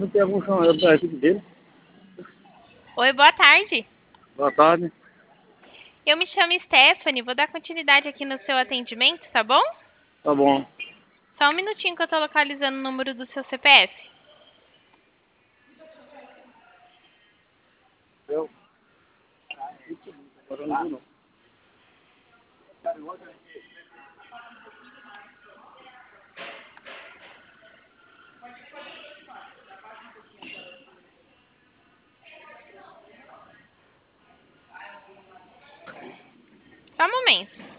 não tem algum chamado da equipe dele. Oi, boa tarde. Boa tarde. Eu me chamo Stephanie, vou dar continuidade aqui no seu atendimento, tá bom? Tá bom. Só um minutinho que eu tô localizando o número do seu CPF. Eu? Agora não vou, não. Só um momento.